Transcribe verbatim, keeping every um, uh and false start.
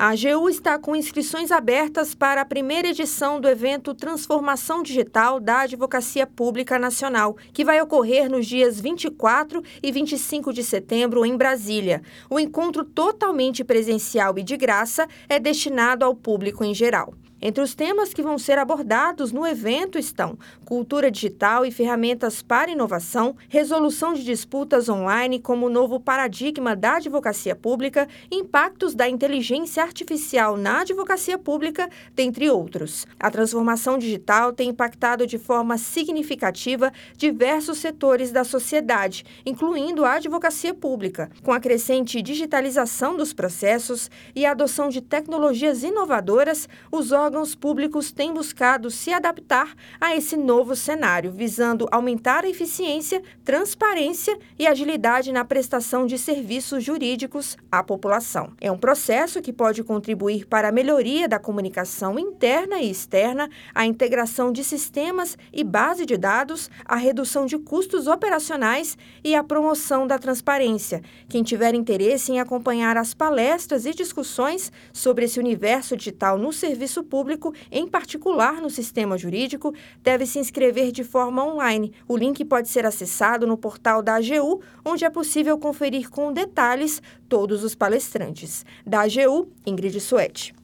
A AGU está com inscrições abertas para a primeira edição do evento Transformação Digital da Advocacia Pública Nacional, que vai ocorrer nos dias vinte e quatro e vinte e cinco de setembro em Brasília. O encontro totalmente presencial e de graça é destinado ao público em geral. Entre os temas que vão ser abordados no evento estão cultura digital e ferramentas para inovação, resolução de disputas online como novo paradigma da advocacia pública, impactos da inteligência artificial na advocacia pública, dentre outros. A transformação digital tem impactado de forma significativa diversos setores da sociedade, incluindo a advocacia pública, com a crescente digitalização dos processos e a adoção de tecnologias inovadoras. Os órgãos Órgãos públicos têm buscado se adaptar a esse novo cenário, visando aumentar a eficiência, transparência e agilidade na prestação de serviços jurídicos à população. É um processo que pode contribuir para a melhoria da comunicação interna e externa, a integração de sistemas e base de dados, a redução de custos operacionais e a promoção da transparência. Quem tiver interesse em acompanhar as palestras e discussões sobre esse universo digital no serviço público, público, em particular no sistema jurídico, deve se inscrever de forma online. O link pode ser acessado no portal da AGU, onde é possível conferir com detalhes todos os palestrantes. Da AGU, Ingrid Suete.